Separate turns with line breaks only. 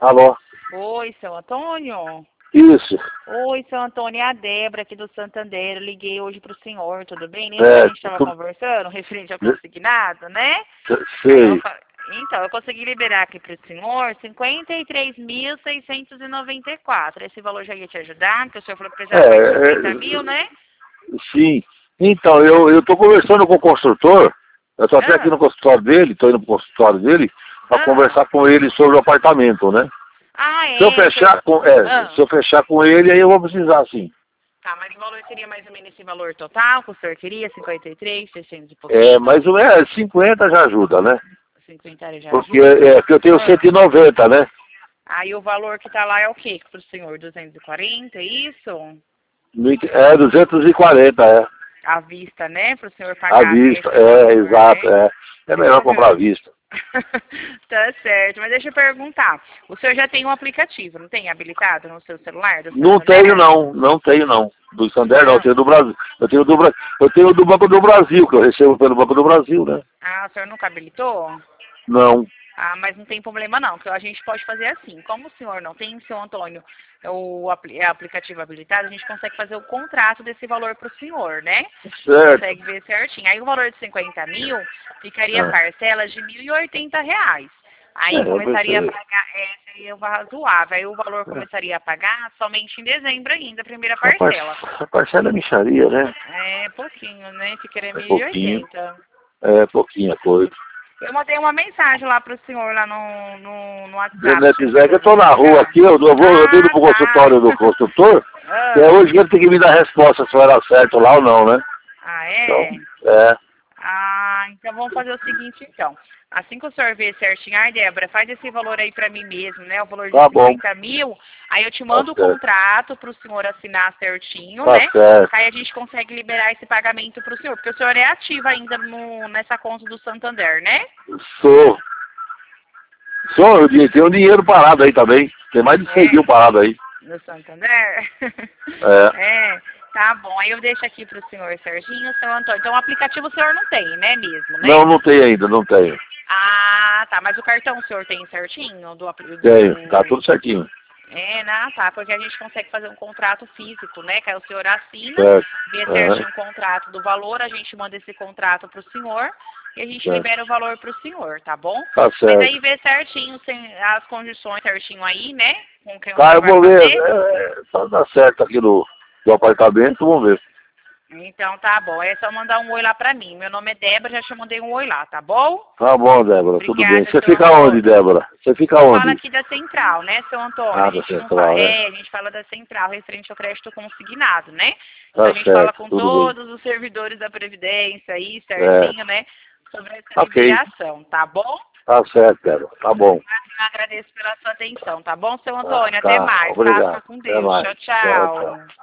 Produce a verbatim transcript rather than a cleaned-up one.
Alô?
Oi, seu Antônio?
Isso.
Oi, seu Antônio, é a Débora aqui do Santander. Eu liguei hoje pro senhor, tudo bem? Lembra
É,
que a gente estava
tu...
conversando, referente ao consignado, né? Aí eu
Sei.
fa- Então, eu consegui liberar aqui pro senhor cinquenta e três mil seiscentos e noventa e quatro. Esse valor já ia te ajudar, porque o senhor falou que precisava mais de
É,
cinquenta mil,
é,
né?
sim. Então, eu eu tô conversando com o construtor, eu tô até aqui
Ah,
no consultório dele, tô indo pro consultório dele, para
ah.
conversar com ele sobre o apartamento, né?
Ah,
Se eu
é, o senhor...
fechar com, é,
Ah.
se eu fechar com ele, aí eu vou precisar, sim.
Tá, mas o valor seria mais ou menos esse valor total que o senhor queria? cinquenta e três, seiscentos e
É,
pouquinho?
mas o é, cinquenta já ajuda, né?
cinquenta já
Porque
ajuda?
é, que eu tenho
Ah.
cento e noventa, né?
Aí o valor que tá lá é o quê para o senhor? duzentos e quarenta, é isso?
É duzentos e quarenta, é.
À vista, né? Para o senhor
À
pagar
vista,
esse
é,
valor,
exato,
né?
é. É melhor comprar à vista.
Tá certo, mas deixa eu perguntar. O senhor já tem um aplicativo, não tem habilitado no seu celular do
Não tenho
Santander?
não, não tenho não. Do Santander não, eu
Não.
tenho do Brasil. Eu tenho do, Bra- eu tenho do Banco do Brasil, que eu recebo pelo Banco do Brasil, né?
Ah, o senhor nunca habilitou?
Não.
Ah, mas não tem problema não, que a gente pode fazer assim. Como o senhor não tem, seu Antônio, o apli é aplicativo habilitado, a gente consegue fazer o contrato desse valor para o senhor, né?
Certo.
Consegue ver certinho. Aí o valor de cinquenta mil ficaria
Ah.
parcelas de mil e oitenta reais. Aí
É, eu
começaria a
pensei.
pagar, é, seria o razoável. Aí o valor começaria a pagar somente em dezembro ainda, a primeira
A, par
parcela.
a parcela é micharia, né?
É pouquinho, né? Ficaria
É
mil e
pouquinho.
oitenta.
É pouquinha coisa.
Eu mandei uma mensagem lá pro senhor lá no, no, no WhatsApp.
Se
Você
quiser que
chegou
eu
a
tô na rua
verificar?
aqui, eu, eu vou, eu tô indo
Ah,
pro
tá.
consultório do construtor, e é
Ah,
hoje que ele tem que me dar resposta se era certo lá ou não, né?
ah,
Então,
é?
é,
Ah, então vamos fazer o seguinte, então. Assim que o senhor ver certinho, ai, Débora, faz esse valor aí pra mim mesmo, né? O valor de
tá bom,
cinquenta mil. Aí eu te
tá
mando o
certo,
contrato pro senhor assinar certinho,
tá
né?
certo.
Aí a gente consegue liberar esse pagamento pro senhor. Porque o senhor é ativo ainda no, nessa conta do Santander, né?
Sou, sou, eu tinha- tem um dinheiro parado aí também, tem mais de cem
É.
mil parado aí.
No Santander?
É,
É, tá bom. Aí eu deixo aqui pro senhor Serginho, seu Antônio. Então o aplicativo o senhor não tem, né mesmo, né?
não, não tem ainda, não tenho.
Ah, tá. Mas o cartão o senhor tem certinho? Do, apli-
Tenho, tá
do...
tudo certinho.
É, não, tá. Porque a gente consegue fazer um contrato físico, né? Que aí o senhor assina,
Certo,
vê
aham,
certinho o contrato do valor, a gente manda esse contrato pro senhor e a gente
certo,
libera o valor pro senhor, tá bom?
tá
Mas aí
certo.
vê certinho sem, as condições certinho aí, né? Com quem o
Tá,
senhor
eu
vai
vou ver,
fazer.
é, tá dando certo aqui no, no apartamento, vamos ver.
Então tá bom, é só mandar um oi lá pra mim. Meu nome é Débora, já te mandei um oi lá, tá bom?
Tá bom, Débora, tudo bem.
Obrigada,
Você
seu
fica onde,
Antônio.
Débora? Você fica
Eu falo
onde?
aqui da central, né, seu Antônio?
Ah,
A
da
gente não fala,
central, né?
é, a gente fala da central referente ao crédito consignado, né? Então
Tá
a gente fala
certo,
com
tudo bem.
todos os servidores da Previdência aí,
É,
certinho, né? Sobre essa
ok,
liberação, tá bom?
tá certo, Débora, tá bom.
Eu agradeço pela sua atenção, tá bom, seu
Tá,
Antônio? Até
tá,
mais, tá? Fica
obrigado.
com
Até
Deus.
mais.
Tchau,
Tchau, tchau.
tchau.